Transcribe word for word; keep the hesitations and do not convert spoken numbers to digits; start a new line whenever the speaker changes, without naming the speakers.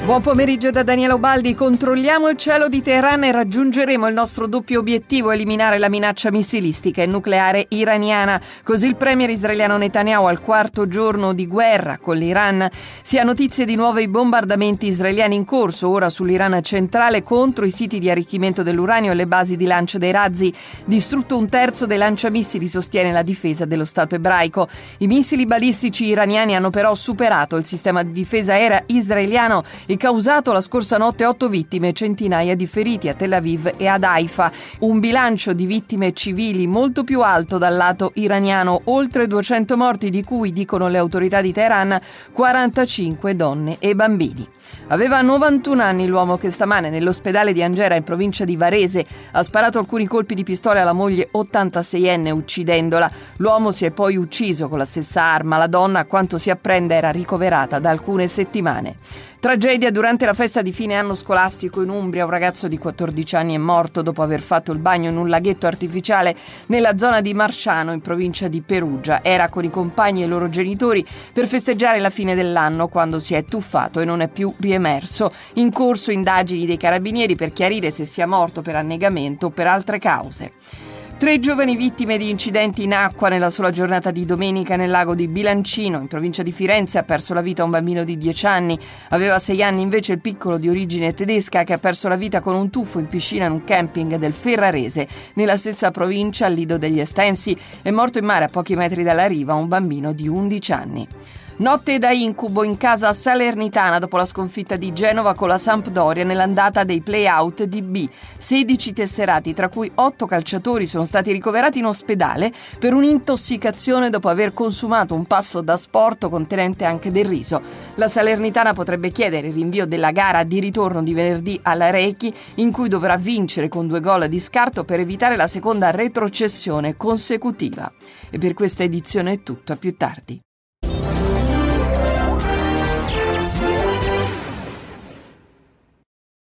Buon pomeriggio da Daniela Ubaldi. Controlliamo il cielo di Teheran e raggiungeremo il nostro doppio obiettivo: eliminare la minaccia missilistica e nucleare iraniana. Così il premier israeliano Netanyahu, al quarto giorno di guerra con l'Iran. Si ha notizie di nuovi bombardamenti israeliani in corso, ora sull'Iran centrale, contro i siti di arricchimento dell'uranio e le basi di lancio dei razzi. Distrutto un terzo dei lanciamissili, sostiene la difesa dello Stato ebraico. I missili balistici iraniani hanno però superato il sistema di difesa aerea israeliano e causato la scorsa notte otto vittime e centinaia di feriti a Tel Aviv e ad Haifa. Un bilancio di vittime civili molto più alto dal lato iraniano, oltre duecento morti, di cui, dicono le autorità di Teheran, quarantacinque donne e bambini. Aveva novantuno anni l'uomo che stamane nell'ospedale di Angera, in provincia di Varese, ha sparato alcuni colpi di pistola alla moglie ottantaseienne, uccidendola. L'uomo si è poi ucciso con la stessa arma. La donna, a quanto si apprende, era ricoverata da alcune settimane. Tragedia durante la festa di fine anno scolastico in Umbria. Un ragazzo di quattordici anni è morto dopo aver fatto il bagno in un laghetto artificiale nella zona di Marciano, in provincia di Perugia. Era con i compagni e i loro genitori per festeggiare la fine dell'anno, quando si è tuffato e non è più riemerso. In corso indagini dei carabinieri per chiarire se sia morto per annegamento o per altre cause. Tre giovani vittime di incidenti in acqua nella sola giornata di domenica nel lago di Bilancino, in provincia di Firenze. Ha perso la vita un bambino di dieci anni. Aveva sei anni invece il piccolo di origine tedesca, che ha perso la vita con un tuffo in piscina in un camping del Ferrarese, nella stessa provincia, al Lido degli Estensi. È morto in mare a pochi metri dalla riva un bambino di undici anni. Notte da incubo in casa salernitana dopo la sconfitta di Genova con la Sampdoria nell'andata dei play-out di B. sedici tesserati, tra cui otto calciatori, sono stati ricoverati in ospedale per un'intossicazione dopo aver consumato un pasto da sport contenente anche del riso. La Salernitana potrebbe chiedere il rinvio della gara di ritorno di venerdì alla Rechi, in cui dovrà vincere con due gol di scarto per evitare la seconda retrocessione consecutiva. E per questa edizione è tutto, a più tardi.